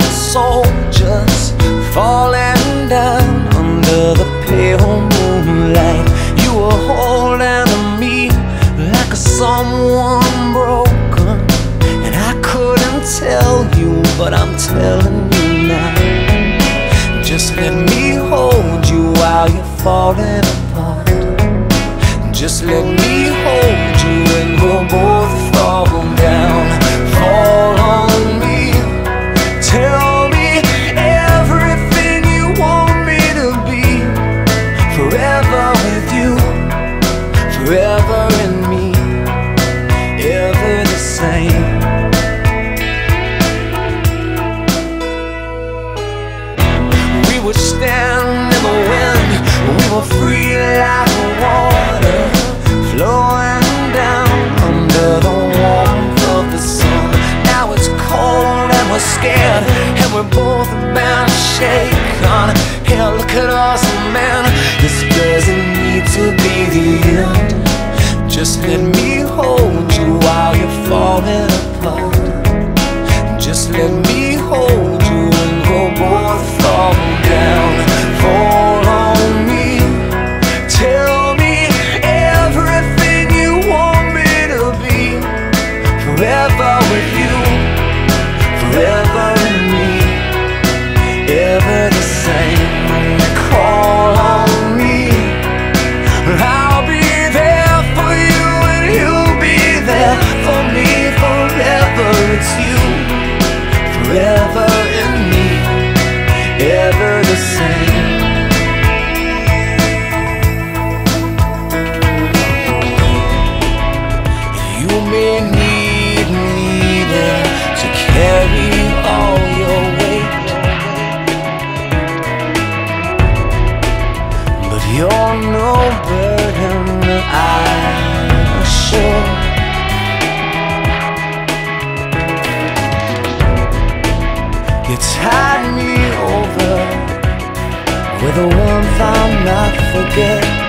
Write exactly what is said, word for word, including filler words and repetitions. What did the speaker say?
soldiers falling down under the pale moonlight. You were holding to me like a someone broken, and I couldn't tell you, but I'm telling you now. Just let me hold you while you're falling apart. Just let me hold you and we'll both fall down. Fall on me, tell me everything you want me to be. Forever with you, forever in me, ever the same. We would stand in the wind, we were free like water, flowing down under the warmth of the sun. Now it's cold and we're scared, and we're both bound to shake on. Hell, look at us, man, this doesn't need to be the end. Just let me hold you while you're falling apart. Just let me hold you and we'll both fall down. Fall on me, tell me everything you want me to be. Forever with you, forever in me, ever the same. Call on me, I'll be there for you and you'll be there for me. Forever it's you, forever in me, ever the same. You may need me there to carry all your weight, but you're no burden, I'm sure. You tide me over with a warmth I'll not forget.